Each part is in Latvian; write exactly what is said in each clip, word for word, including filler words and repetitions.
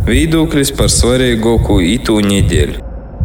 Viedoklis par svarīgāko itū nedēļu.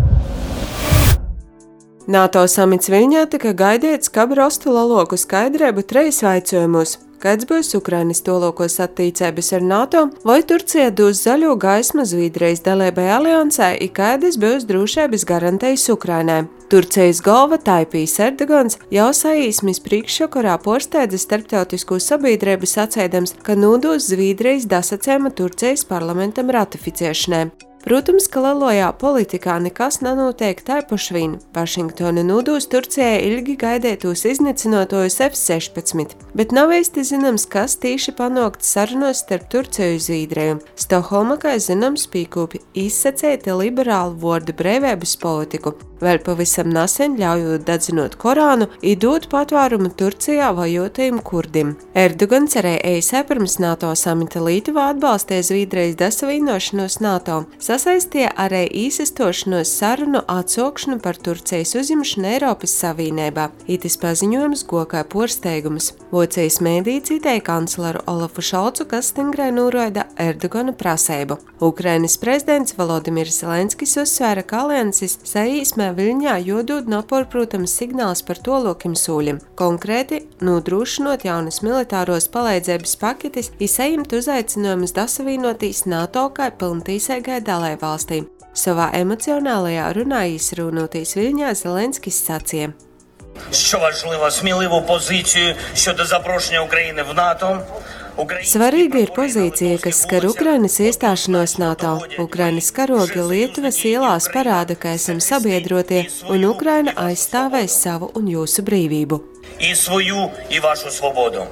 NATO samits Viļņā tika gaidīts, ka rostu lielāku skaidrību trīs jautājumos. Kāds būs Ukrainas tālākās attiecības ar NATO, vai Turcija dos zaļo gaismu Zviedrijas dalībai aliansē, un kādas būs drošības garantijas Ukrainai. Turcijas galva Taipijs Erdogans jau saīsmis priekšsakarā porsteidza starptautisko sabiedrību sacēdams, ka nūdos Zviedrijas dasacēma Turcijas parlamentam ratificēšanai. Protams, ka lielajā politikā nekas nenotiek tai pašvien. Vašingtona nūdūs Turcijai ilgi gaidētos iznīcinotojus F sešpadsmit, bet nav īsti zināms, kas tieši panākts sarunos starp Turciju un Zviedriju. Stokholma, kā zināms, pīkūpi izsacēta liberālu vārdu brīvības politiku, vēl pavisam nesen ļaujot dadzinot Korānu un dot patvērumu Turcijā vajotajiem kurdim. Erdogans arī eisē pirms NATO samita Lietuvā atbalstīja Zviedrijas dasavienošanos NATO. Sasaistīja arī īsistošanos sarunu atsaukšanu par Turcijas uzņemšanu Eiropas Savienībā. Itis paziņojums gokai porsteigums. Vocijas mēdī citēja kancleru Olafu Šolcu, kas stingrai nūroida Erdogana prasību. Ukrainas prezidents Volodimirs Zelenskis uzsvēra, ka alianses saīsmē Viļņā jodod nepārprotams signāls par tolūkim sūļim. Konkrēti, nodrošinot jaunas militāros palīdzības paketes, izsajimt uzaicinājumus dasavienotīs NATO kā pilntīsēgai valstīm. Savā emocionālajā runā izrunātīs Viļņā Zelenskis sacīja: Що важливо, сміливу позицію щодо запрошення України в НАТО. Svarīga ir pozīcija, kas skar Ukrainas iestāšanos NATO. Ukrainas karogi Lietuvas ielās parāda, ka esam sabiedrotie, un Ukraina aizstāvēs savu un jūsu brīvību. І свою, і вашу свободу.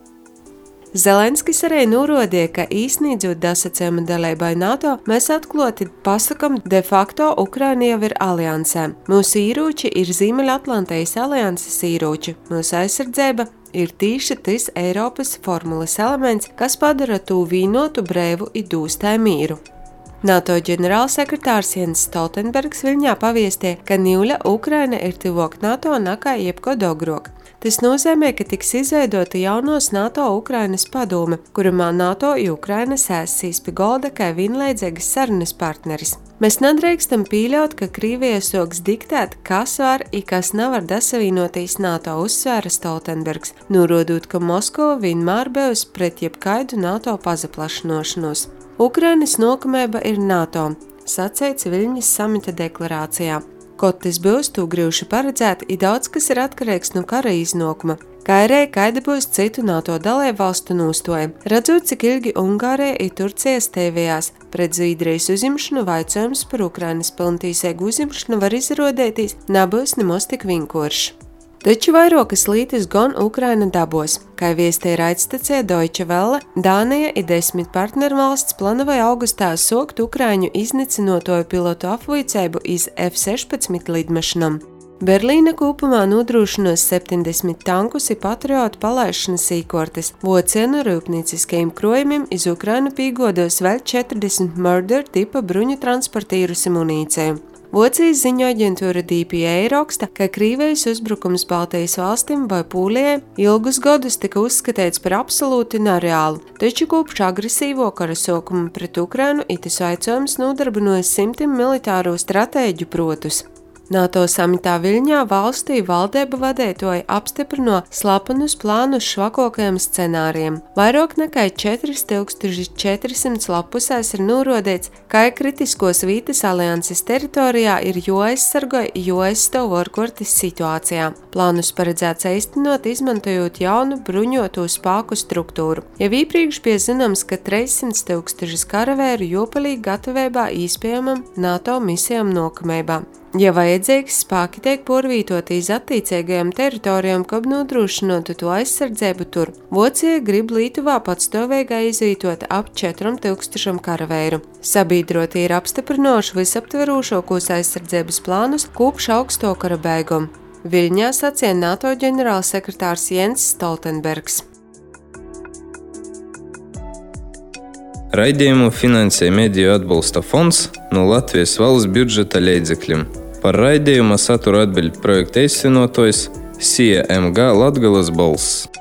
Zelenskis arī norādīja, ka īsnīdzot dasacēma dalībai NATO, mēs atklāti pasakam de facto Ukraina jau ir aliansē. Mūsu īrūči ir Ziemeļatlantijas alianses īrūči. Mūsu aizsardzība ir tīši tas Eiropas formulas elements, kas padara tū vīnotu brēvu i dūstai mīru. NATO ģenerālsekretārs Jens Stoltenbergs Viļņā paviestīja, ka nīļa Ukraina ir tuvāk NATO nekā jebkod ogrok. Tas nozīmē, ka tiks izveidota jaunos NATO Ukrainas padome, kurumā NATO un Ukraina sēsīs pie golda kā vienlaicīgas sarunas partneris. Mēs nedrīkstam pieļaut, ka Krievija soks diktēt, kas var un kas nevar dasavienotīs NATO, uzsvēra Stoltenbergs, norādot, ka Moskova vienmēr bijusi pret jebkaidu NATO pazaplašanošanos. Ukrainas nākamība ir NATO, sacīts Viļņas samita deklarācijā. Kaut tas būs, tū grīvši paredzēt, ir daudz, kas ir atkarīgs no kara iznākuma. Kā arī kāda būs citu NATO dalībvalstu nostāja. Redzot, cik ilgi Ungārija un Turcija stāvējās pret Zviedrijas uzņemšanu, jautājums par Ukrainas pilntīsēgu uzņemšanu var izrādīties nebūs nemaz tik vienkāršs. Taču vairākas lietas gan Ukraina dabos. Kā viestīja raidstacija Deutsche Welle, Dānija un desmit partnervalsts plānoja augustā sokt Ukraiņu iznīcinotoju pilotu apvuicību iz F sešpadsmit lidmašinām. Berlīna kopumā nodrošinos septiņdesmit tankus un patriotu palaišanas īkortes. Vācija rūpnieciskajiem krojumiem iz Ukrainu pīgodos vēl četrdesmit Murder tipa bruņu transportīrus un munīciju. Vācijas ziņu aģentūra D P A raksta, ka Krievijas uzbrukums Baltijas valstīm vai Pūlijai ilgus gadus tika uzskatīts par absolūti nereālu, taču kopš agresīvo kara sākuma pret Ukrainu itis jautājums nodarbinojas simtiem militāro stratēģu protus. NATO samitā Viļņā valstī valdība vadītoji apstiprino slapenus plānus švakākajiem scenārijiem. Vairāk nekā četri tūkstoši četri simti lapusēs ir norādīts, ka kritiskos vītas alianses teritorijā ir jāaizsargā, jāaizstāv ārkārtas situācijā. Plānus paredzēts īstenot, izmantojot jaunu bruņoto spēku struktūru. Jau iepriekš bija zināms, ka trīssimt tūkstoši karavēru jāpaliek gatavībā iespējamam NATO misijām nākamībā. Ja vajadzīgs, spēki tiek porvītoti iz attiecīgajām teritorijām, kad nodrošinotu to aizsardzību tur. Vācija grib Lietuvā patstāvīgā izvītot ap četriem tūkstošiem karavēru. Sabiedrotie ir apstiprinoši visaptverošākos aizsardzības plānus kopš augsto kara beigām. Viļņā sacīja NATO ģenerālsekretārs Jens Stoltenbergs. Raidījumu finansē Mediju atbalsta fonds no Latvijas valsts budžeta līdzekļiem. Par raidījuma saturu atbild projekta īstenotājs S I A M G Latgales balss.